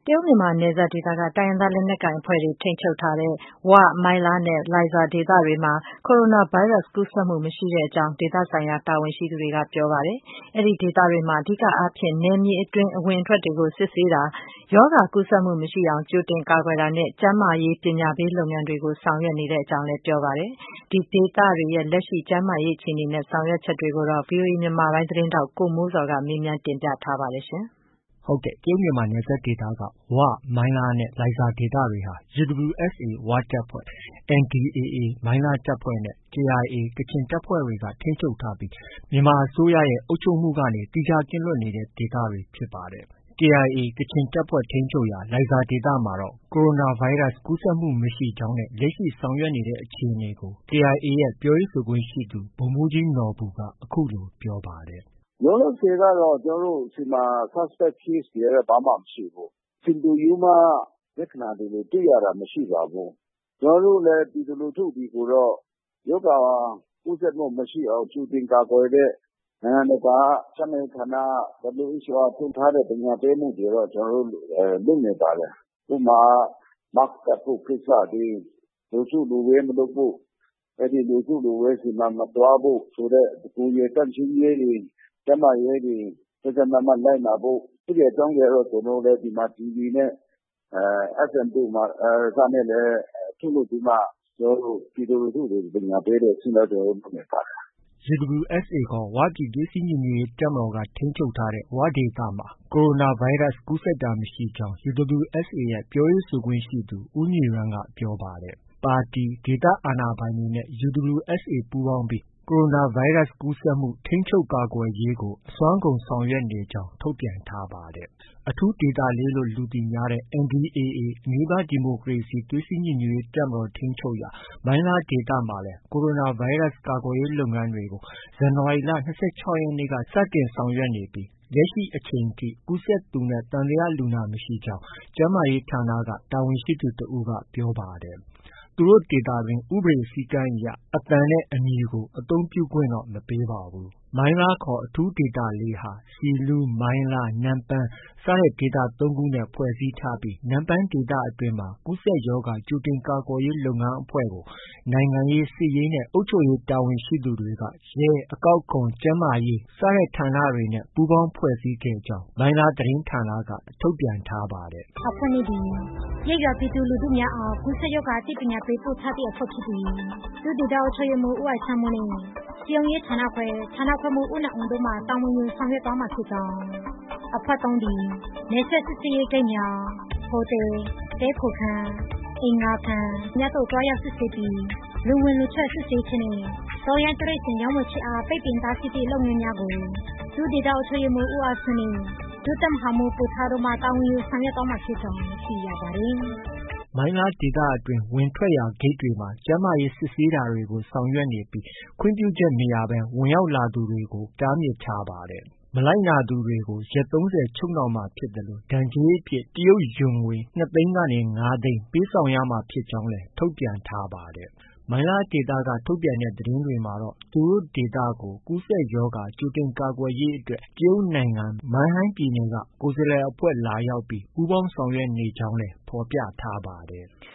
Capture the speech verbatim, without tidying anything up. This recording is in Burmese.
တရုတ်မြန်မာနယ်စပ်ဒေသက တိုင်းရင်းသားလက်နက်ကိုင်အဖွဲ့တွေထိန်းချုပ်ထားတဲ့ ဝ၊ မိုင်းလားနဲ့ လိုင်ဇာဒေသတွေမှာ ကိုရိုနာဗိုင်းရပ်စ်ကူးစက်မှုမရှိကြောင်း ဒေသဆိုင်ရာတာဝန်ရှိသူတွေကပြောပါတယ်။ အဲဒီဒေသတွေမှာ အဓိကအားဖြင့် နယ်မြေအတွင်းအဝင်အထွက်တွေကို စစ်ဆေးတာ၊ ရောဂါကူးစက်မှုမရှိအောင် ကြိုတင်ကာကွယ်တာနဲ့ ကျန်းမာရေးပညာပေးလုပ်ငန်းတွေကို ဆောင်ရွက်နေကြောင်းလည်းပြောပါတယ်။ ဒီဒေသတွေရဲ့လက်ရှိကျန်းမာရေးအခြေအနေနဲ့ ဆောင်ရွက်ချက်တွေကို ဗွီအိုအေမြန်မာပိုင်းသတင်းထောက် ကိုမိုးဇော်က မေးမြန်းတင်ပြထားပါတယ်။ဟုတ်ကဲ့။ တရုတ်မြန်မာနယ်စပ်ဒေသက ဝ၊ မိုင်းလားနဲ့ လိုင်ဇာဒေသတွေဟာ ယူဒဘလ်ယူ အက်စ်အေ ဝတပ်ဖွဲ့၊ အန်ဒီအေအေ မိုင်းလားတပ်ဖွဲ့နဲ့ ကေအိုင်အေ ကချင်တပ်ဖွဲ့တွေက ထိန်းချုပ်ထားပြီး မြန်မာအစိုးရရဲ့ အုပ်ချုပ်မှုကနေ သီးခြားကင်းလွတ်နေတဲ့ဒေသတွေဖြစ်ပါတယ်။ ကေအိုင်အေ ကချင်တပ်ဖွဲ့ထိန်းချုပ်ရာ လိုင်ဇာဒေသမှာတော့ ကိုရိုနာဗိုင်းရပ်စ်ကူးစက်မှုမရှိကြောင်းနဲ့ လက်ရှိဆောင်ရွက်နေတဲ့အခြေအနေကို ကေအိုင်အေရဲ့ ပြောရေးဆိုခွင့်ရှိသူ ဗိုလ်မှုးကြီးနော်ဘူက အခုလို ပြောပါတယ်။ “လောလောဆယ်ကတော့ ကျနော်တို့ဆီမှာ Suspect Case တွေကတော့ ဘာမှ မရှိဘူး။ Symptom လက္ခဏာတွေလည်း တွေ့ရတာမရှိပါဘူး။ ကျနော်တို့လည်း ပြည်သူလူထုတွေကိုတော့ ရောဂါကူးစက်မှုမရှိအောင် ကြိုတင်ကာကွယ်တဲ့ နိုင်ငံတကာက ကျန်းမာရေးဌာနက ဒဗလ်ယူ အိတ်ချ်အို က ထုတ်ထားတဲ့ ပညာပေးမှုတွေတော့ ကျနော်တို့ လုပ်နေပါတယ်။ ဥပမာ Mask တပ်ဖို့ကိစ္စတွေ၊ လူစုလူဝေးမလုပ်ဖို့၊ လူစုလူဝေးဆီမှာ မသွားဖို့ဆိုတဲ့ ကိုယ်ရည်သန့်ရှင်းရေးတွေ ကျန်းမာရေးတွေ ကြပ်ကြပ်မတ်မတ်လိုက်နာဖို့ အဲဒီအကြောင်းတွေကတော့ ကျနော်တို့လည်း ဒီမှာ တီဗီနဲ့ အက်ဖ်အမ်တို့ကနေလည်း ထုတ်လွှင့်ပြီးမှ ကျနော်တို့ ပြည်သူလူထုတွေကို ပညာပေးတဲ့အဆင့်တော့ ကျနော်တို့ လုပ်နေပါတယ်။ ” ယူဒဘလ်ယူ အက်စ်အေ ခေါ် ဝပြည်သွေးစည်းညီညွတ်ရေးတပ်မတော်က ထိန်းချုပ်ထားတဲ့ ဝဒေသမှာ ကိုရိုနာဗိုင်းရပ်စ်ကူးစက်တာမရှိကြောင်း ယူဒဘလ်ယူ အက်စ်အေ ရဲ့ ပြောရေးဆိုခွင့်ရှိသူ ဦးညီရန်းက ပြောပါတယ်။ ပါတီ၊ ဒေသအာဏာပိုင်တွေနဲ့ ယူဒဘလ်ယူ အက်စ်အေ ပူးပေါင်းပြီး ကိုရိုနာဗိုင်းရပ်စ်ကူးစက်မှု ထိန်းချုပ်ကာကွယ်ရေးကို အစွမ်းကုန်ဆောင်ရွက်နေကြောင်း ထုတ်ပြန်ထားပါတယ်။ အထူးဒေသ ၄ လို့ လူသိများတဲ့ အန်ဒီအေအေ အမျိုးသားဒီမိုကရေစီသွေးစည်းညီညွတ်ရေးတပ်မတော်ထိန်းချုပ်ရာ မိုင်းလားဒေသမှာလည်း ကိုရိုနာဗိုင်းရပ်စ်ကာကွယ်ရေးလုပ်ငန်းတွေကို ဇန်နဝါရီလ ၂၆ရက်နေ့က စတင်ဆောင်ရွက်နေပြီး လက်ရှိအချိန်ထိ ကူးစက်သူနဲ့ သံသယလူနာမရှိကြောင်း ကျန်းမာရေးဌာနက တာဝန်ရှိသူတစ်ဦးက ပြောပါတယ်။ သူတို့ဒေသတွင်း ဥပဒေစည်းကမ်းအရ အသံနဲ့ အမည်ကို အသုံးပြုခွင့်တော့ မပေးပါဘူး။ မိုင်းလားခေါ် အထူးဒေသ ၄ ဟာ ဆီလူး၊ မိုင်းလား၊ နမ့်ပန်း စတဲ့ဒေသ သုံးခုနဲ့ ဖွဲ့စည်းထားပြီး နမ့်ပန်းဒေသအတွင်းမှာ ကူးစက်ရောဂါ ကြိုတင်ကာကွယ်ရေးလုပ်ငန်းအဖွဲ့ကို နိုင်ငံရေး၊ စစ်ရေးနဲ့ အုပ်ချုပ်ရေးတာဝန်ရှိသူတွေက ရဲ၊ အကောက်ခွန်၊ ကျန်းမာရေး စတဲ့ဌာနတွေနဲ့ ပူးပေါင်းဖွဲ့စည်းခဲ့ကြောင်း မိုင်းလားသတင်းဌာနက ထုတ်ပြန်ထားပါတယ်။ “အဖွဲ့နေသည် ရပ်ရွာပြည်သူလူထုများအား ကူးစက်ရောဂါအသိပညာပေးပို့ချသည့်အဖွဲ့ဖြစ်သည်။ ဒုဒေသအုပ်ချုပ်ရေးမှူး ဦးအိုက်ဆန်းမိုးနှင့် စည်းရုံးရေးဌာနခွဲ ဌာနခွဲမှူး ဦးနိုင်အောင်တို့မှ တာဝန်ယူဆောင်ရွက်သွားမှာဖြစ်ကြောင်း။ အဖွဲ့ ၃ သည် နယ်စပ်စစ်ဆေးရေးဂိတ်များ၊ ဟိုတယ်၊ တည်းခိုခန်း၊ အိမ်ငှားခန်းများသို့ သွားရောက်စစ်ဆေးပြီး လူဝင်လူထွက်စစ်ဆေးခြင်းနှင့် တောရိုင်းတိရစ္ဆာန်ရောင်းဝယ်ခြင်းအား ပိတ်ပင်တားဆီးသည့်လုပ်ငန်းများကို ဒုဒေသအုပ်ချုပ်ရေးမှူး ဦးအားဆွေနှင့် ဒုတပ်မဟာမှူး ပူထားတို့မှ တာဝန်ယူဆောင်ရွက်သွားမှာဖြစ်ကြောင်း သိရပါတယ်။ ” မိုင်းလားဒေသအတွင်း ဝင်ထွက်ရာဂိတ်တွေမှာ ကျန်းမာရေးစစ်ဆေးတာတွေကို ဆောင်ရွက်နေပြီး ခွင့်ပြုချက်မရဘဲ ဝင်ရောက်လာသူတွေကို တားမြစ်ထားပါတယ်။ မလိုက်နာသူတွေကို ရက် ၃၀ ချုပ်နှောင်မှာဖြစ်သလို ဒဏ်ကြေးအဖြစ် တရုတ်ယွမ်ငွေ ၂ သိန်းကနေ ၅ သိန်း ပေးဆောင်ရမှာဖြစ်ကြောင်းလည်း ထုတ်ပြန်ထားပါတယ်။ မိုင်းလားဒေသက ထုတ်ပြန်တဲ့သတင်းတွေမှာတော့ သူတို့ဒေသကို ကူးစက်ရောဂါ ကြိုတင်ကာကွယ်ရေးအတွက် တရုတ်နိုင်ငံ မန်ဟိုင်းပြည်နယ်က ကိုယ်စားလှယ်အဖွဲ့လာရောက်ပြီး ပူးပေါင်းဆောင်ရွက်နေကြောင်းလည်း ဖော်ပြထားပါတယ်။